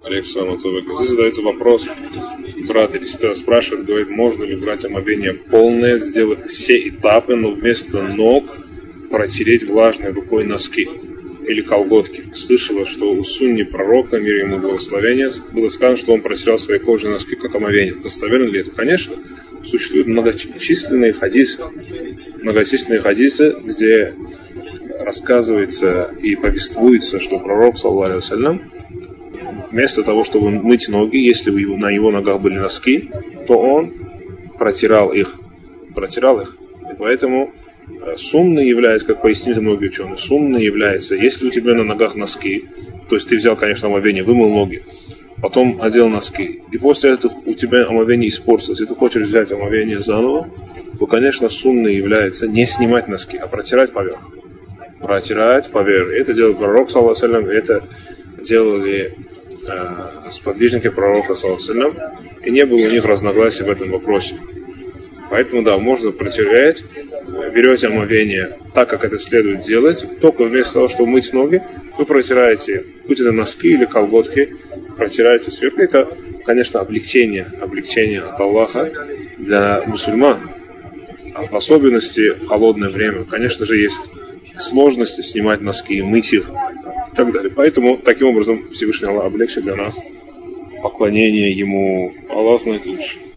Александр, здесь задается вопрос, брат или сестра спрашивает, говорит, можно ли брать омовение полное, сделав все этапы, но вместо ног протереть влажной рукой носки или колготки. Слышала, что у сунни пророка, мир ему благословения, было сказано, что он протирал свои кожаные носки как омовение. Достоверно ли это? Конечно. Существуют многочисленные хадисы, где рассказывается и повествуется, что пророк, саллаллаху алейхи вассалям, вместо того, чтобы мыть ноги, если на его ногах были носки, то он протирал их. И поэтому сунна является, как пояснили многие ученые, сунна является, если у тебя на ногах носки, то есть ты взял, конечно, омовение, вымыл ноги, потом одел носки, и после этого у тебя омовение испортилось, и ты хочешь взять омовение заново, то, конечно, сунна является не снимать носки, а протирать поверх. Это делал пророк, саллаллаху алейхи вассалям, это делали сподвижники пророка, саллаллаху алейхи вассалям, и не было у них разногласий в этом вопросе. Поэтому, да, можно протерять, берете омовение так, как это следует делать, только вместо того, чтобы мыть ноги, вы протираете, будь это носки или колготки, протираете сверху. Это, конечно, облегчение от Аллаха для мусульман. А в особенности в холодное время, конечно же, есть сложности снимать носки, мыть их и так далее. Поэтому, таким образом, Всевышний Аллах облегчит для нас поклонение Ему. Аллах знает лучше.